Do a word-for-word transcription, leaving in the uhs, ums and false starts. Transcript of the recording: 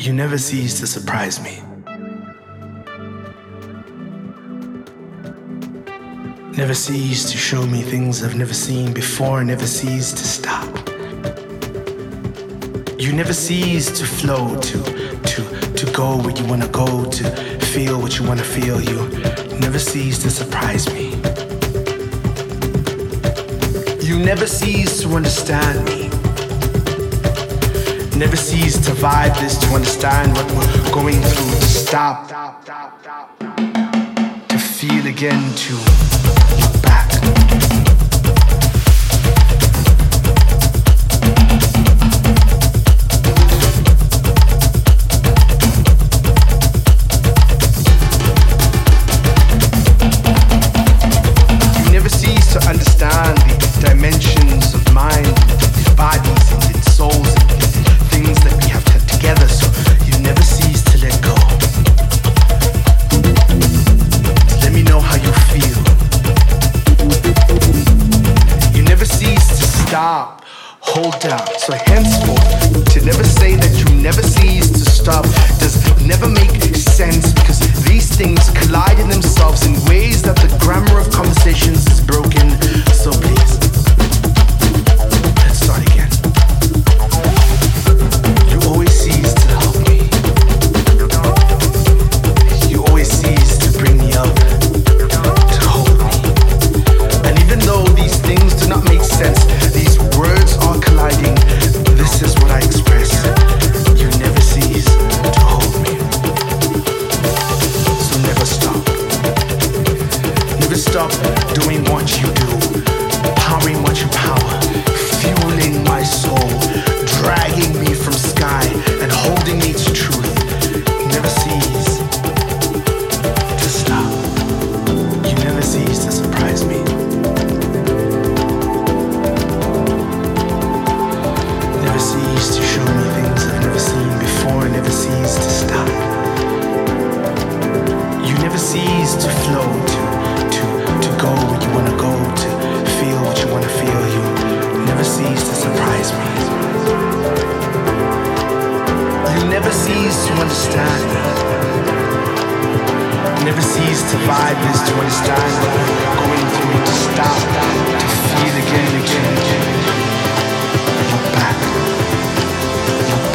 You never cease to surprise me. Never cease to show me things I've never seen before, never cease to stop. You never cease to flow, to, to, to go where you wanna go, to feel what you wanna feel. You never cease to surprise me. You never cease to understand me. Never cease to vibe this, to understand what we're going through, to stop, to feel again, to look back. You never cease to understand the dimensions of mind, bodies and souls, things that we have put together, so you never cease to let go. So let me know how you feel. You never cease to stop, hold down. So henceforth, to never say that you never cease to stop does never make sense, because these things collide in themselves in ways that the grammar of conversations is broken. So please, let's start again. You always cease to help me. You always cease to bring me up, to hold me. And even though these things do not make sense, these words are colliding. This is what I express. You never cease to hold me. So never stop. Never stop doing what you do, powering what you power, fueling my soul, dragging me from sky and holding me to truth. Never cease to stop. You never cease to surprise me. Never cease to show me things I've never seen before. Never cease to stop. You never cease to flow, to to to go where you wanna go, to feel what you wanna feel. You never cease to surprise me. You never cease to understand me. Never cease to vibe this, to understand what we're going through, to stop, to feel again, again, again. Look back. Look